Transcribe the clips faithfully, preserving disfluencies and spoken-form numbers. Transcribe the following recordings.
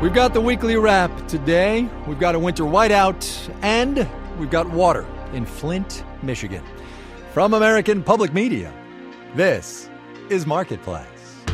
We've got the weekly wrap today. We've got a winter whiteout, and we've got water in Flint, Michigan. From American Public Media, this is Marketplace.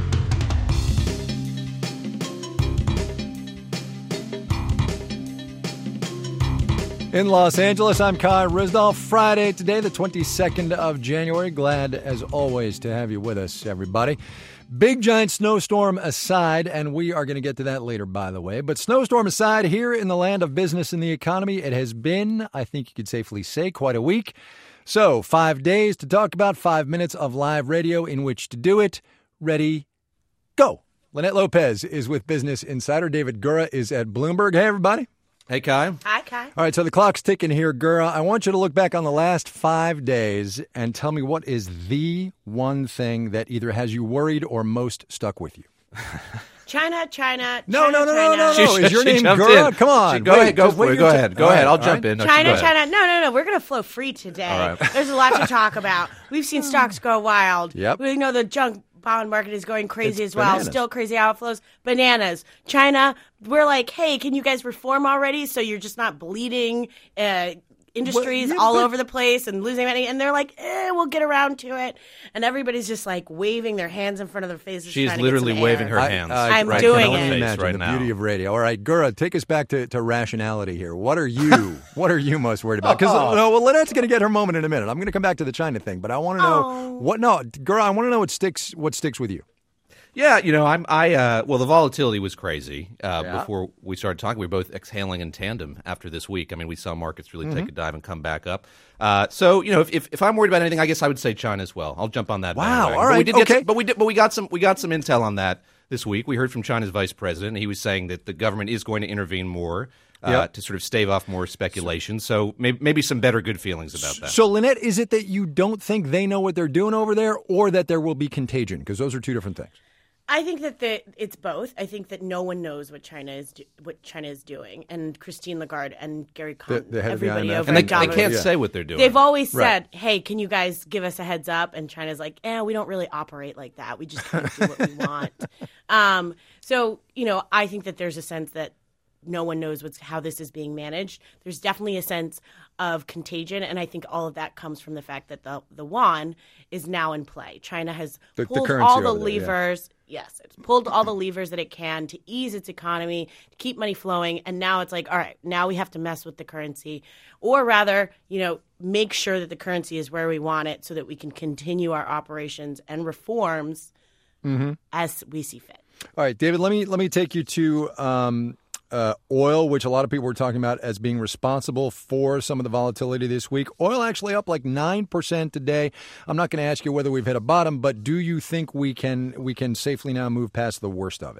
In Los Angeles, I'm Kai Ryssdal. Friday today, the twenty-second of January. Glad, as always, to have you with us, everybody. Big giant snowstorm aside, and we are going to get to that later, by the way. But snowstorm aside, here in the land of business and the economy, it has been, I think you could safely say, quite a week. So, five days to talk about, five minutes of live radio in which to do it. Ready, go. Lynette Lopez is with Business Insider. David Gura is at Bloomberg. Hey, everybody. Hey, Kai. Hi, Kai. All right, so the clock's ticking here, Gura. I want you to look back on the last five days and tell me what is the one thing that either has you worried or most stuck with you. China, China, No, China, no, no, China. no, no, no. Is your She name jumped Gura? in. Come on. She- go wait, ahead. Go just for wait it. your Go t- ahead. Go All ahead. right, I'll all jump right. in. No, China, go ahead. China. No, no, no. We're going to flow free today. All right. There's a lot to talk about. We've seen stocks go wild. Yep. We know the junk bond market is going crazy It's as well. bananas. Still crazy outflows. Bananas. China, we're like, hey, can you guys reform already so you're just not bleeding uh, industries Well, yeah, all but- over the place and losing money? And they're like, eh, we'll get around to it. And everybody's just like waving their hands in front of their faces. She's trying to get literally some waving air. her I- hands. I- I'm I doing can only it. imagine right the now. beauty of radio. All right, Gura, take us back to, to rationality here. What are you? What are you most worried about? Because Oh. no, well, Lynette's going to get her moment in a minute. I'm going to come back to the China thing, but I want to know Oh. what. No, Gura, I want to know what sticks. What sticks with you? Yeah, you know, I'm. I uh, well, the volatility was crazy uh, Yeah. before we started talking. We were both exhaling in tandem after this week. I mean, we saw markets really Mm-hmm. take a dive and come back up. Uh, so, you know, if, if if I'm worried about anything, I guess I would say China as well. I'll jump on that. Wow, bandwagon. all But we right, did get okay. some- but we did. But we got some. We got some intel on that this week. We heard from China's vice president. He was saying that the government is going to intervene more. Uh, Yep. to sort of stave off more speculation. So maybe, maybe some better good feelings about that. So, Lynette, is it that you don't think they know what they're doing over there, or that there will be contagion? Because those are two different things. I think that the, it's both. I think that no one knows what China is do, what China is doing, and Christine Lagarde and Gary Cohn, The- the head of the everybody I M F. over and they, at they Davos. can't Yeah. say what they're doing. They've always Right. said, "Hey, can you guys give us a heads up?" And China's like, "Eh, we don't really operate like that. We just kind of do what we want." Um, so, you know, I think that there's a sense that no one knows what's how this is being managed. There's definitely a sense of contagion, and I think all of that comes from the fact that the the yuan is now in play. China has The- the pulled currency all the over there, yeah. levers. Yes, it's pulled all the levers that it can to ease its economy, to keep money flowing, and now it's like, all right, now we have to mess with the currency, or rather, you know, make sure that the currency is where we want it, so that we can continue our operations and reforms Mm-hmm. as we see fit. All right, David, let me let me take you to um, uh, oil, which a lot of people were talking about as being responsible for some of the volatility this week. Oil actually up like nine percent today. I'm not going to ask you whether we've hit a bottom, but do you think we can we can safely now move past the worst of it?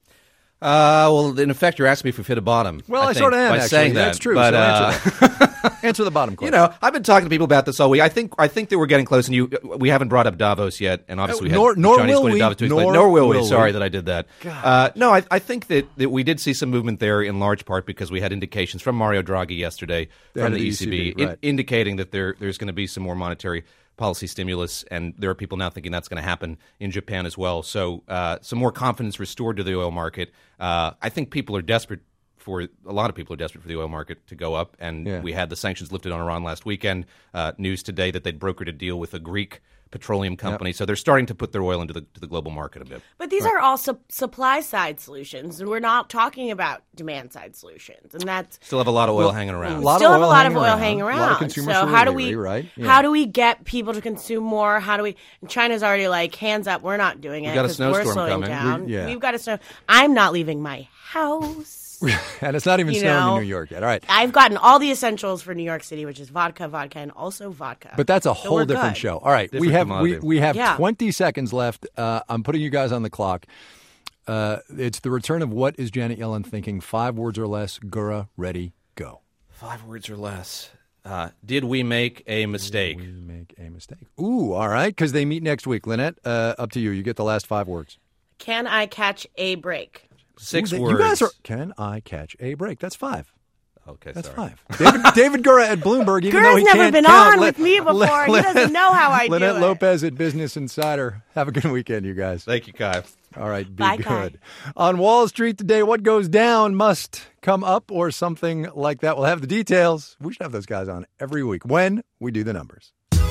Uh, well, in effect, you're asking me if we've hit a bottom. Well, I, think, sort of am, by actually. saying that. That's true. But, so uh, answer, that. Answer the bottom question. you know, I've been talking to people about this all week. I think I think that we're getting close, and you we haven't brought up Davos yet, and obviously we had Nor- the nor Chinese will going we. to Davos. too, Nor but nor will we. will Sorry we. that I did that. Uh, no, I, I think that, that we did see some movement there in large part because we had indications from Mario Draghi yesterday The from head the of E C B, the E C B, in- right. indicating that there there's going to be some more monetary policy stimulus, and there are people now thinking that's going to happen in Japan as well. So uh, some more confidence restored to the oil market. Uh, I think people are desperate for a lot of people are desperate for the oil market to go up, and Yeah. we had the sanctions lifted on Iran last weekend. Uh, news today that they'd brokered a deal with a Greek petroleum company, so they're starting to put their oil into the to the global market a bit. But these are all su- supply side solutions, and we're not talking about demand side solutions, and that's Still have a lot of oil Well, hanging around. a lot still of have a oil lot hanging of oil around. hanging A around. lot of consumer so how do solidarity, we right? Yeah. how do we get people to consume more? How do we? And China's already like hands up. We're not doing it got a 'cause we're snowstorm slowing coming. down. We- yeah. We've got a snow. I'm not leaving my house. and it's not even You snowing know, in New York yet. All right. I've gotten all the essentials for New York City, which is vodka, vodka, and also vodka. But that's a So whole we're different good. show. All right, we Different have we, commodity. we have Yeah. twenty seconds left. Uh, I'm putting you guys on the clock. Uh, it's the return of what is Janet Yellen thinking? Five words or less. Gura, ready, go. Five words or less. Uh, did we make a mistake? We make a mistake. Ooh, all right, because they meet next week. Lynette, uh, up to you. You get the last five words. Can I catch a break? Six Ooh, words. You guys are. Can I catch a break? That's five. Okay, That's sorry. five. David, David Gura at Bloomberg, even Gura's though he never can't been count. on with me before. He doesn't know how I do Lynette it. Lopez at Business Insider. Have a good weekend, you guys. Thank you, Kai. All right, be Bye, good. Kai. On Wall Street today, what goes down must come up or something like that. We'll have the details. We should have those guys on every week when we do the numbers.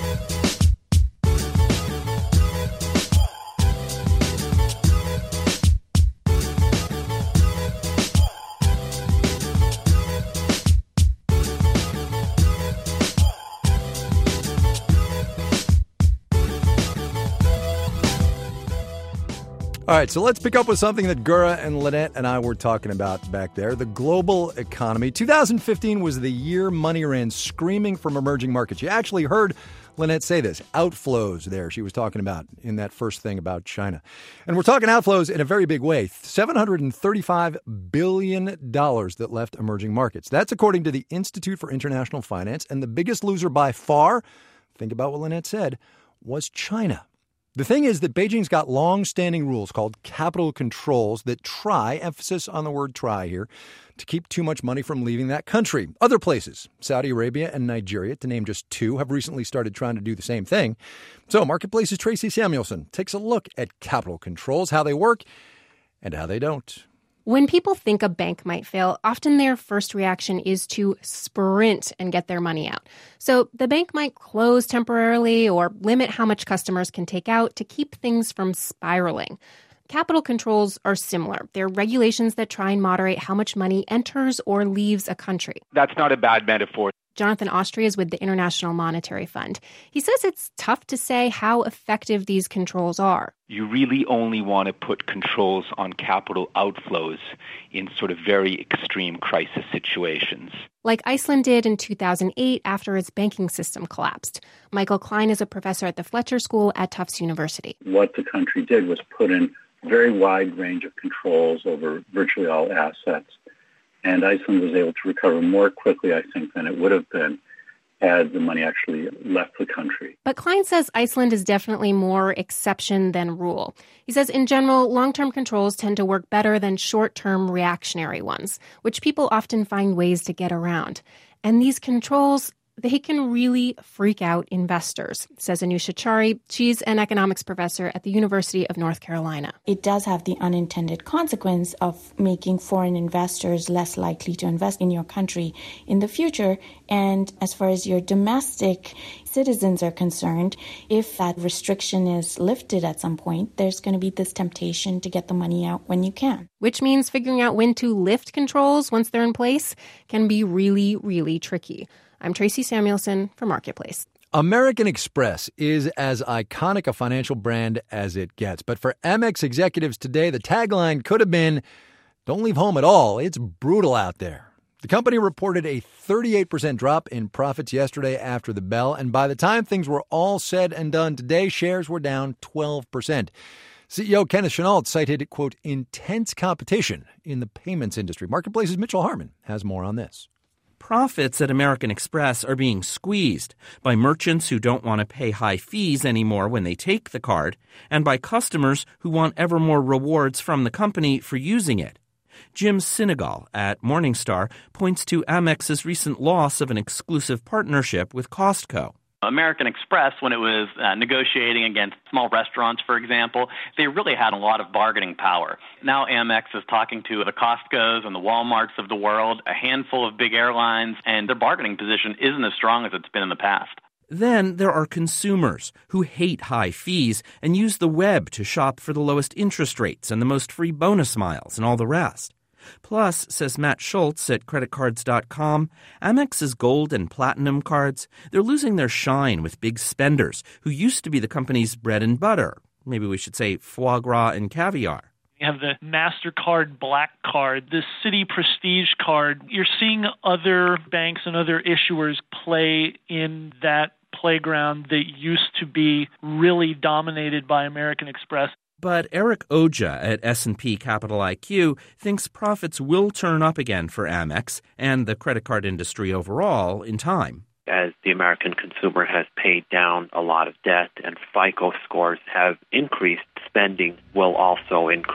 All right, so let's pick up with something that Gura and Lynette and I were talking about back there, the global economy. two thousand fifteen was the year money ran screaming from emerging markets. You actually heard Lynette say this, outflows there she was talking about in that first thing about China. And we're talking outflows in a very big way, seven hundred thirty-five billion dollars that left emerging markets. That's according to the Institute for International Finance, and the biggest loser by far, think about what Lynette said, was China. The thing is that Beijing's got long-standing rules called capital controls that try, emphasis on the word try here, to keep too much money from leaving that country. Other places, Saudi Arabia and Nigeria, to name just two, have recently started trying to do the same thing. So Marketplace's Tracy Samuelson takes a look at capital controls, how they work, and how they don't. When people think a bank might fail, often their first reaction is to sprint and get their money out. So the bank might close temporarily or limit how much customers can take out to keep things from spiraling. Capital controls are similar. They're regulations that try and moderate how much money enters or leaves a country. That's not a bad metaphor. Jonathan Austria is with the International Monetary Fund. He says it's tough to say how effective these controls are. You really only want to put controls on capital outflows in sort of very extreme crisis situations. Like Iceland did in two thousand eight after its banking system collapsed. Michael Klein is a professor at the Fletcher School at Tufts University. What the country did was put in a very wide range of controls over virtually all assets. And Iceland was able to recover more quickly, I think, than it would have been had the money actually left the country. But Klein says Iceland is definitely more exception than rule. He says, in general, long-term controls tend to work better than short-term reactionary ones, which people often find ways to get around. And these controls, they can really freak out investors, says Anusha Chari. She's an economics professor at the University of North Carolina. It does have the unintended consequence of making foreign investors less likely to invest in your country in the future. And as far as your domestic citizens are concerned, if that restriction is lifted at some point, there's going to be this temptation to get the money out when you can. Which means figuring out when to lift controls once they're in place can be really, really tricky. I'm Tracy Samuelson for Marketplace. American Express is as iconic a financial brand as it gets. But for Amex executives today, the tagline could have been, don't leave home at all. It's brutal out there. The company reported a thirty-eight percent drop in profits yesterday after the bell. And by the time things were all said and done today, shares were down twelve percent. C E O Kenneth Chenault cited, quote, intense competition in the payments industry. Marketplace's Mitchell Harmon has more on this. Profits at American Express are being squeezed by merchants who don't want to pay high fees anymore when they take the card, and by customers who want ever more rewards from the company for using it. Jim Sinegal at Morningstar points to Amex's recent loss of an exclusive partnership with Costco. American Express, when it was uh, negotiating against small restaurants, for example, they really had a lot of bargaining power. Now Amex is talking to the Costcos and the Walmarts of the world, a handful of big airlines, and their bargaining position isn't as strong as it's been in the past. Then there are consumers who hate high fees and use the web to shop for the lowest interest rates and the most free bonus miles and all the rest. Plus, says Matt Schultz at credit cards dot com, Amex's gold and platinum cards, they're losing their shine with big spenders who used to be the company's bread and butter. Maybe we should say foie gras and caviar. You have the MasterCard Black Card, the Citi Prestige Card. You're seeing other banks and other issuers play in that playground that used to be really dominated by American Express. But Eric Oja at S and P Capital I Q thinks profits will turn up again for Amex and the credit card industry overall in time. As the American consumer has paid down a lot of debt and FICO scores have increased, spending will also increase.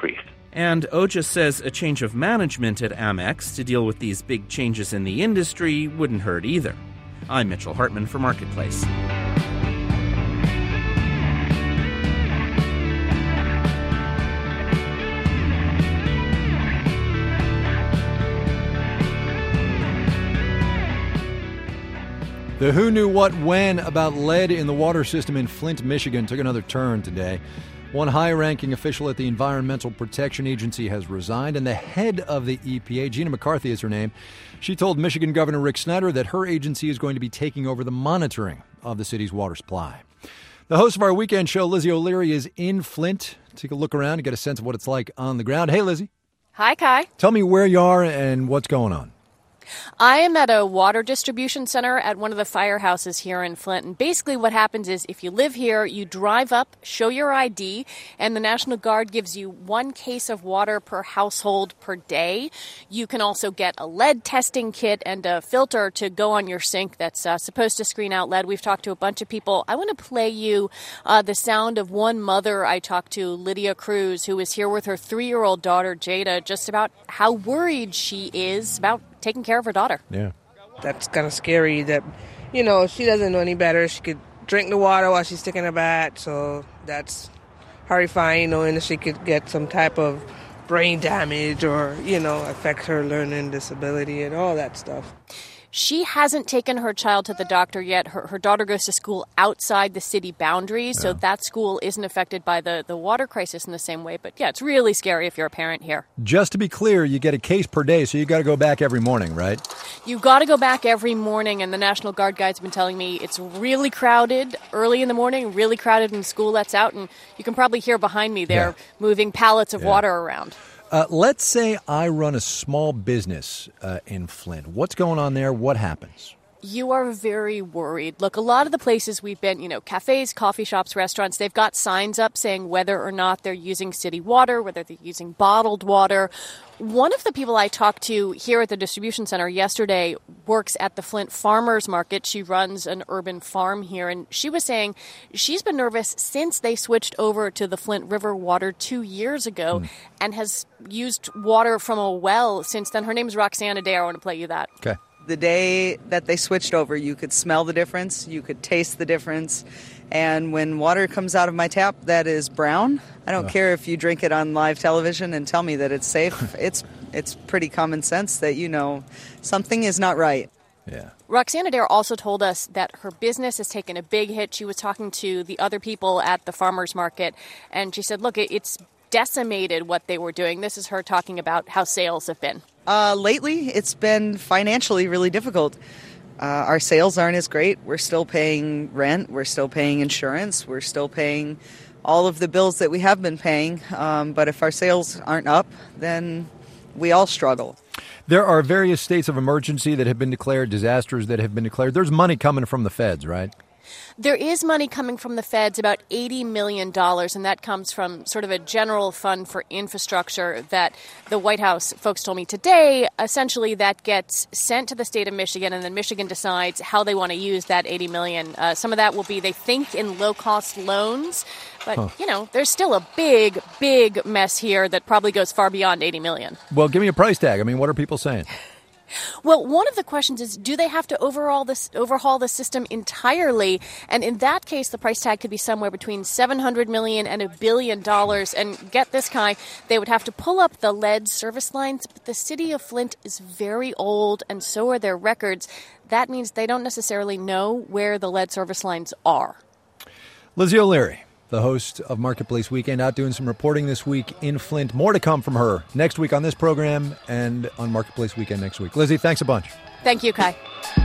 And Oja says a change of management at Amex to deal with these big changes in the industry wouldn't hurt either. I'm Mitchell Hartman for Marketplace. The who knew what when about lead in the water system in Flint, Michigan took another turn today. One high-ranking official at the Environmental Protection Agency has resigned, and the head of the E P A, Gina McCarthy is her name, she told Michigan Governor Rick Snyder that her agency is going to be taking over the monitoring of the city's water supply. The host of our weekend show, Lizzie O'Leary, is in Flint. Take a look around and get a sense of what it's like on the ground. Hey, Lizzie. Hi, Kai. Tell me where you are and what's going on. I am at a water distribution center at one of the firehouses here in Flint. And basically what happens is if you live here, you drive up, show your I D, and the National Guard gives you one case of water per household per day. You can also get a lead testing kit and a filter to go on your sink that's uh, supposed to screen out lead. We've talked to a bunch of people. I want to play you uh, the sound of one mother I talked to, Lydia Cruz, who is here with her three-year-old daughter, Jada, just about how worried she is about taking care of her daughter. Yeah. That's kind of scary that, you know, she doesn't know any better. She could drink the water while she's taking a bath, so that's horrifying, knowing that she could get some type of brain damage or, you know, affect her learning disability and all that stuff. She hasn't taken her child to the doctor yet. Her, her daughter goes to school outside the city boundaries, yeah. so that school isn't affected by the, the water crisis in the same way. But, yeah, it's really scary if you're a parent here. Just to be clear, you get a case per day, so you got to go back every morning, right? You've got to go back every morning, and the National Guard guides have been telling me it's really crowded early in the morning, really crowded in school lets out, and you can probably hear behind me they're yeah. moving pallets of yeah. water around. Uh, let's say I run a small business uh, in Flint. What's going on there? What happens? You are very worried. Look, a lot of the places we've been, you know, cafes, coffee shops, restaurants, they've got signs up saying whether or not they're using city water, whether they're using bottled water. One of the people I talked to here at the distribution center yesterday works at the Flint Farmers Market. She runs an urban farm here, and she was saying she's been nervous since they switched over to the Flint River water two years ago mm. and has used water from a well since then. Her name is Roxanne Adair. I want to play you that. Okay. The day that they switched over, you could smell the difference, you could taste the difference. And when water comes out of my tap that is brown, I don't uh. care if you drink it on live television and tell me that it's safe. it's it's pretty common sense that you know something is not right. Yeah. Roxanne Adair also told us that her business has taken a big hit. She was talking to the other people at the farmers market, and she said, look, it's decimated what they were doing. This is her talking about how sales have been. Uh, lately, it's been financially really difficult. Uh, our sales aren't as great. We're still paying rent. We're still paying insurance. We're still paying all of the bills that we have been paying. Um, but if our sales aren't up, then we all struggle. There are various states of emergency that have been declared, disasters that have been declared. There's money coming from the feds, right? There is money coming from the feds, about eighty million dollars, and that comes from sort of a general fund for infrastructure that the White House folks told me today. Essentially, that gets sent to the state of Michigan, and then Michigan decides how they want to use that eighty million dollars. Uh, some of that will be, they think, in low-cost loans. But, huh. you know, there's still a big, big mess here that probably goes far beyond eighty million dollars. Well, give me a price tag. I mean, what are people saying? Well, one of the questions is, do they have to overhaul this, overhaul the system entirely? And in that case, the price tag could be somewhere between seven hundred million dollars and a billion dollars. And get this, Kai, they would have to pull up the lead service lines. But the city of Flint is very old, and so are their records. That means they don't necessarily know where the lead service lines are. Lizzie O'Leary, the host of Marketplace Weekend, out doing some reporting this week in Flint. More to come from her next week on this program and on Marketplace Weekend next week. Lizzie, thanks a bunch. Thank you, Kai.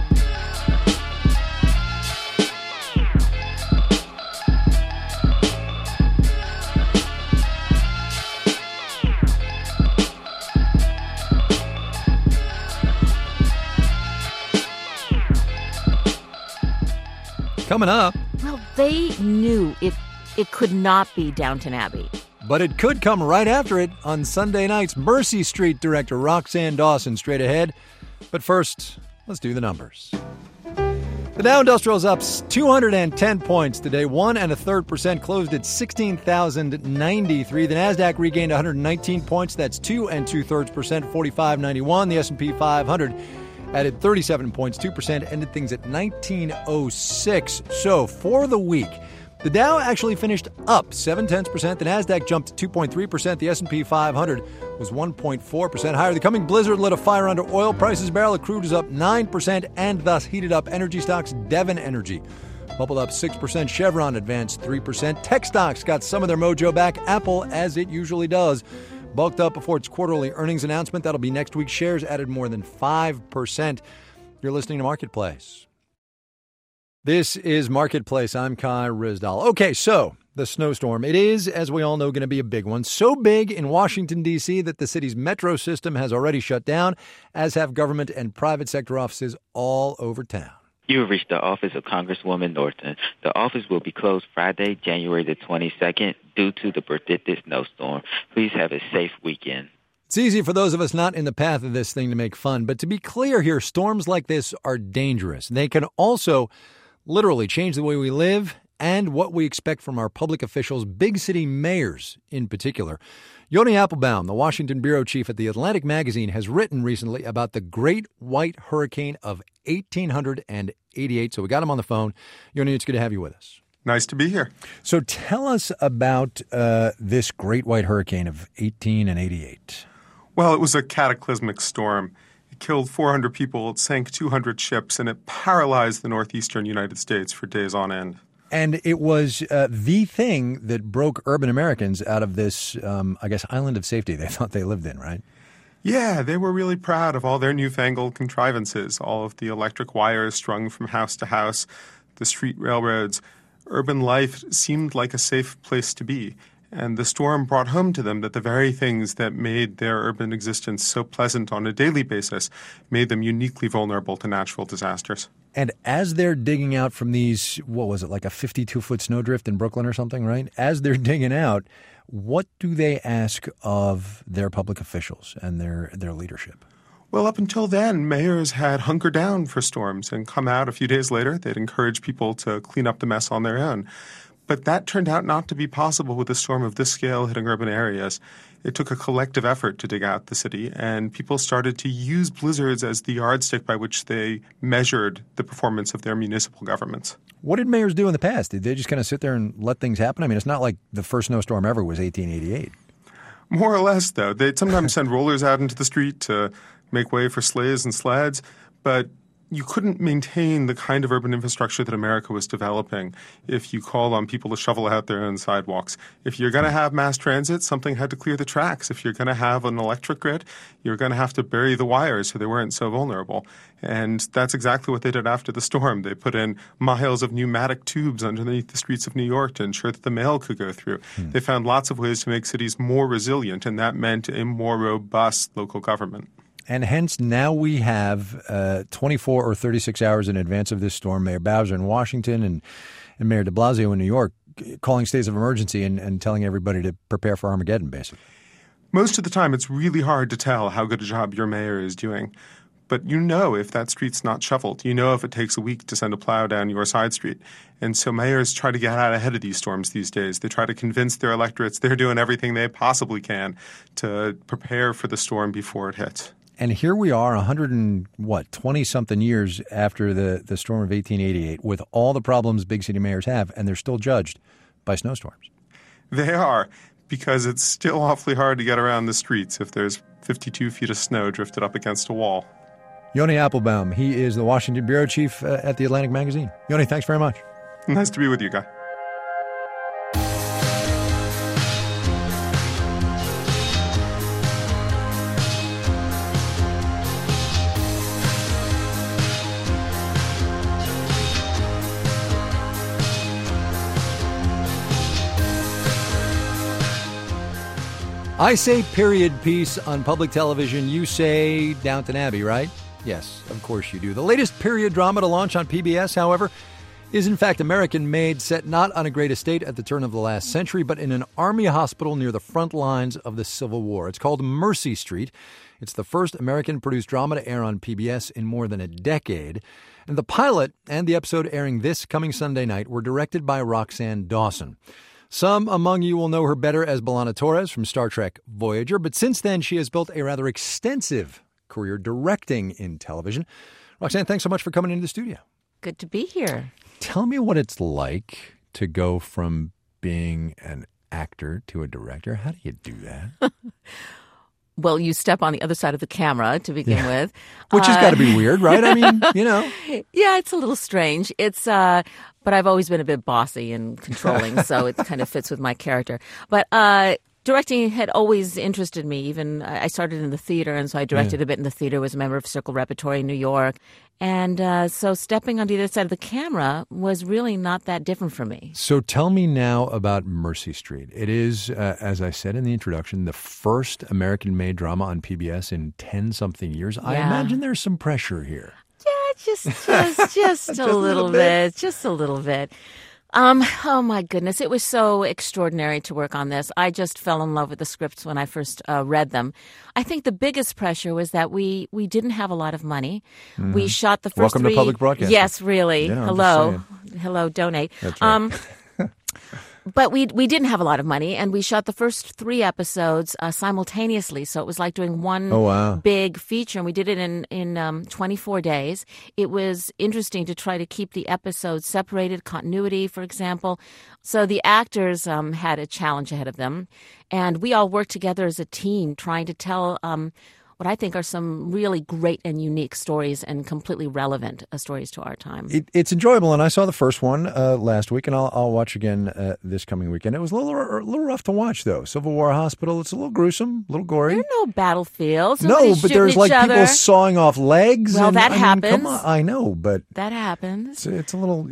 Coming up. Well, they knew it it could not be Downton Abbey. But it could come right after it on Sunday nights. Mercy Street director Roxann Dawson straight ahead. But first, let's do the numbers. The Dow Industrial is up two hundred ten points today, one and a third percent, closed at sixteen thousand ninety-three. The Nasdaq regained one hundred nineteen points, that's two and two thirds percent, forty-five ninety-one. The S and P five hundred added thirty-seven points, two percent, ended things at nineteen oh six. So for the week, the Dow actually finished up seven tenths percent. The Nasdaq jumped two point three percent. The S and P five hundred was one point four percent higher. The coming blizzard lit a fire under oil prices. Barrel of crude is up nine percent and thus heated up energy stocks. Devon Energy bubbled up six percent. Chevron advanced three percent. Tech stocks got some of their mojo back. Apple, as it usually does, bulked up before its quarterly earnings announcement. That'll be next week. Shares added more than five percent. You're listening to Marketplace. This is Marketplace. I'm Kai Ryssdal. Okay, so the snowstorm. It is, as we all know, going to be a big one. So big in Washington, D C that the city's metro system has already shut down, as have government and private sector offices all over town. You have reached the office of Congresswoman Norton. The office will be closed Friday, January the twenty-second, due to the predicted snowstorm. Please have a safe weekend. It's easy for those of us not in the path of this thing to make fun, but to be clear here, storms like this are dangerous. They can also literally change the way we live and what we expect from our public officials, big city mayors in particular. Yoni Applebaum, the Washington bureau chief at The Atlantic magazine, has written recently about the Great White Hurricane of eighteen eighty-eight. So we got him on the phone. Yoni, it's good to have you with us. Nice to be here. So tell us about uh, this Great White Hurricane of eighteen eighty-eight. Well, it was a cataclysmic storm. It killed four hundred people, it sank two hundred ships, and it paralyzed the northeastern United States for days on end. And it was uh, the thing that broke urban Americans out of this, um, I guess, island of safety they thought they lived in, right? Yeah, they were really proud of all their newfangled contrivances, all of the electric wires strung from house to house, the street railroads. Urban life seemed like a safe place to be. And the storm brought home to them that the very things that made their urban existence so pleasant on a daily basis made them uniquely vulnerable to natural disasters. And as they're digging out from these, what was it, like a fifty-two foot snowdrift in Brooklyn or something, right? As they're digging out, what do they ask of their public officials and their, their leadership? Well, up until then, mayors had hunkered down for storms and come out a few days later. They'd encourage people to clean up the mess on their own. But that turned out not to be possible with a storm of this scale hitting urban areas. It took a collective effort to dig out the city, and people started to use blizzards as the yardstick by which they measured the performance of their municipal governments. What did mayors do in the past? Did they just kind of sit there and let things happen? I mean, it's not like the first snowstorm ever was eighteen eighty-eight. More or less, though. They'd sometimes send rollers out into the street to make way for sleighs and sleds, but you couldn't maintain the kind of urban infrastructure that America was developing if you called on people to shovel out their own sidewalks. If you're going to have mass transit, something had to clear the tracks. If you're going to have an electric grid, you're going to have to bury the wires so they weren't so vulnerable. And that's exactly what they did after the storm. They put in miles of pneumatic tubes underneath the streets of New York to ensure that the mail could go through. Hmm. They found lots of ways to make cities more resilient, and that meant a more robust local government. And hence, now we have uh, twenty-four or thirty-six hours in advance of this storm, Mayor Bowser in Washington and, and Mayor de Blasio in New York calling states of emergency and, and telling everybody to prepare for Armageddon, basically. Most of the time, it's really hard to tell how good a job your mayor is doing. But you know if that street's not shoveled. You know if it takes a week to send a plow down your side street. And so mayors try to get out ahead of these storms these days. They try to convince their electorates they're doing everything they possibly can to prepare for the storm before it hits. And here we are, one hundred and what, twenty-something years after the, the storm of eighteen eighty-eight, with all the problems big city mayors have, and they're still judged by snowstorms. They are, because it's still awfully hard to get around the streets if there's fifty-two feet of snow drifted up against a wall. Yoni Applebaum, he is the Washington bureau chief uh, at The Atlantic magazine. Yoni, thanks very much. Nice to be with you, Guy. I say period piece on public television. You say Downton Abbey, right? Yes, of course you do. The latest period drama to launch on P B S, however, is in fact American-made, set not on a great estate at the turn of the last century, but in an army hospital near the front lines of the Civil War. It's called Mercy Street. It's the first American-produced drama to air on P B S in more than a decade. And the pilot and the episode airing this coming Sunday night were directed by Roxann Dawson. Some among you will know her better as B'Elanna Torres from Star Trek Voyager, but since then she has built a rather extensive career directing in television. Roxann, thanks so much for coming into the studio. Good to be here. Tell me what it's like to go from being an actor to a director. How do you do that? Well, you step on the other side of the camera to begin yeah. with. Which has uh, got to be weird, right? I mean, you know. Yeah, it's a little strange. It's, uh, but I've always been a bit bossy and controlling, so it kind of fits with my character. But, uh, directing had always interested me. Even I started in the theater, and so I directed yeah. a bit in the theater, was a member of Circle Repertory in New York. And uh, so stepping on the other side of the camera was really not that different for me. So tell me now about Mercy Street. It is, uh, as I said in the introduction, the first American-made drama on P B S in ten-something years. Yeah. I imagine there's some pressure here. Yeah, just, just, just, just, just a little, little bit. bit. Just a little bit. Um, oh my goodness, it was so extraordinary to work on this. I just fell in love with the scripts when I first uh, read them. I think the biggest pressure was that we, we didn't have a lot of money. Mm-hmm. We shot the first Welcome three. to public broadcasting. Yes, really. Yeah, Hello. Hello, donate. That's right. Um, But we we didn't have a lot of money, and we shot the first three episodes uh, simultaneously. So it was like doing one oh, wow. big feature, and we did it in in um, twenty-four days. It was interesting to try to keep the episodes separated, continuity, for example. So the actors um, had a challenge ahead of them, and we all worked together as a team, trying to tell Um, what I think are some really great and unique stories and completely relevant uh, stories to our time. It, it's enjoyable, and I saw the first one uh, last week, and I'll, I'll watch again uh, this coming weekend. It was a little, a little rough to watch, though. Civil War Hospital, it's a little gruesome, a little gory. There are no battlefields. No, Nobody's but there's like other. people sawing off legs. Well, and, that I happens. Mean, come on, I know, but that happens. It's, it's a little.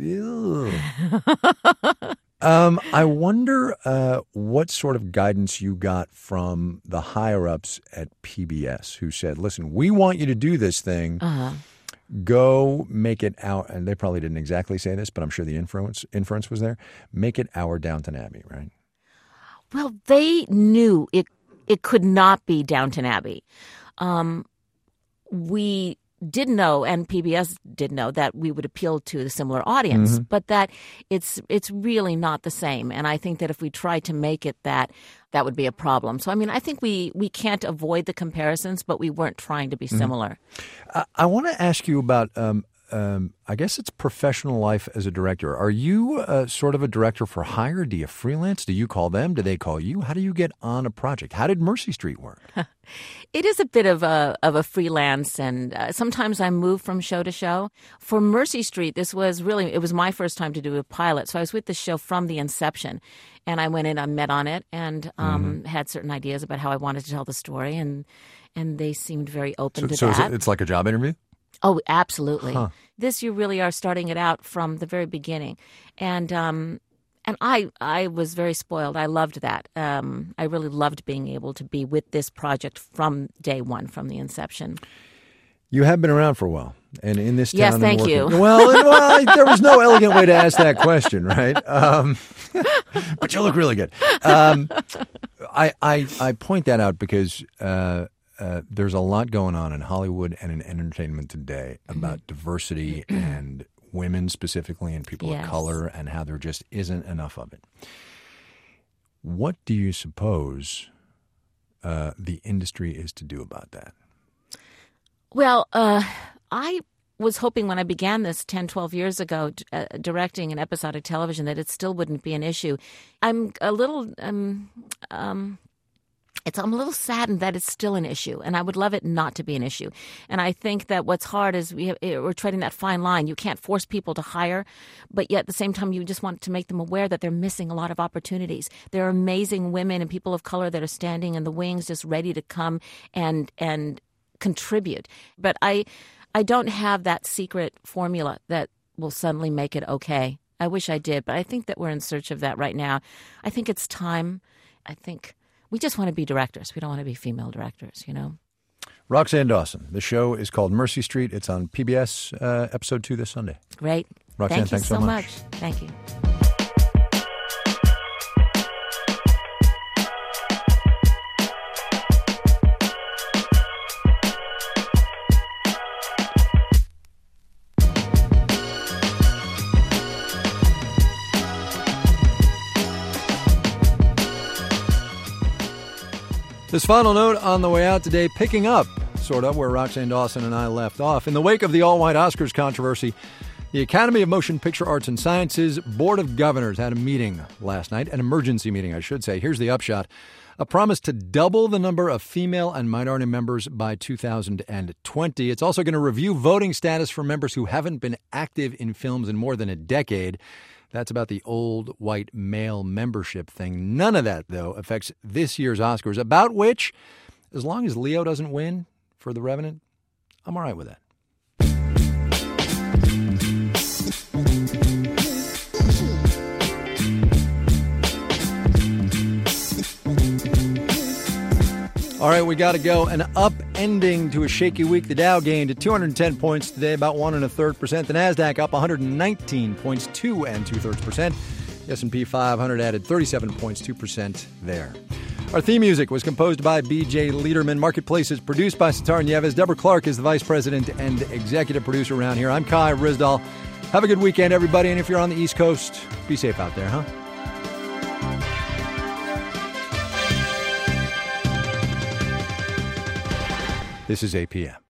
Um, I wonder uh, what sort of guidance you got from the higher-ups at P B S who said, listen, we want you to do this thing. Uh-huh. Go make it our, and they probably didn't exactly say this, but I'm sure the inference, inference was there, make it our Downton Abbey, right? Well, they knew it, it could not be Downton Abbey. Um, we... did know, and P B S did know, that we would appeal to a similar audience, mm-hmm. but that it's it's really not the same. And I think that if we tried to make it that, that would be a problem. So, I mean, I think we, we can't avoid the comparisons, but we weren't trying to be mm-hmm. similar. I, I want to ask you about, um, um, I guess it's professional life as a director. Are you uh, sort of a director for hire? Do you freelance? Do you call them? Do they call you? How do you get on a project? How did Mercy Street work? It is a bit of a of a freelance, and uh, sometimes I move from show to show. For Mercy Street, this was really, it was my first time to do a pilot, so I was with the show from the inception, and I went in, I met on it, and um, mm-hmm. had certain ideas about how I wanted to tell the story, and and they seemed very open so, to so that. So it's like a job interview? Oh, absolutely. Huh. This, you really are starting it out from the very beginning, and um, and I I was very spoiled. I loved that. Um, I really loved being able to be with this project from day one, from the inception. You have been around for a while, and in this town. Yes, thank working, you. Well, well, there was no elegant way to ask that question, right? Um, but you look really good. Um, I, I I point that out because uh, uh, there's a lot going on in Hollywood and in entertainment today about mm-hmm. diversity and women specifically, and people yes. of color, and how there just isn't enough of it. What do you suppose uh, the industry is to do about that? Well, uh, I was hoping when I began this ten, twelve years ago, uh, directing an episodic television, that it still wouldn't be an issue. I'm a little... Um, um, It's, I'm a little saddened that it's still an issue, and I would love it not to be an issue. And I think that what's hard is we have, we're treading that fine line. You can't force people to hire, but yet at the same time, you just want to make them aware that they're missing a lot of opportunities. There are amazing women and people of color that are standing in the wings, just ready to come and and contribute. But I, I don't have that secret formula that will suddenly make it okay. I wish I did, but I think that we're in search of that right now. I think it's time. I think... We just want to be directors. We don't want to be female directors, you know. Roxann Dawson. The show is called Mercy Street. It's on P B S uh, episode two this Sunday. Great. Roxanne, Thank you thanks so so much. much. Thank you. This final note on the way out today, picking up, sort of, where Roxanne Dawson and I left off. In the wake of the all-white Oscars controversy, the Academy of Motion Picture Arts and Sciences Board of Governors had a meeting last night, an emergency meeting, I should say. Here's the upshot. A promise to double the number of female and minority members by two thousand twenty. It's also going to review voting status for members who haven't been active in films in more than a decade. That's about the old white male membership thing. None of that, though, affects this year's Oscars, about which, as long as Leo doesn't win for The Revenant, I'm all right with that. All right, we got to go. An upending to a shaky week. The Dow gained two hundred ten points today, about one and a third percent. The Nasdaq up one hundred nineteen points, two and two thirds percent. The S and P five hundred added thirty-seven points, two percent there. Our theme music was composed by B J Liederman. Marketplace is produced by Sitar Nieves. Deborah Clark is the vice president and executive producer around here. I'm Kai Ryssdal. Have a good weekend, everybody. And if you're on the East Coast, be safe out there, huh? This is A P M.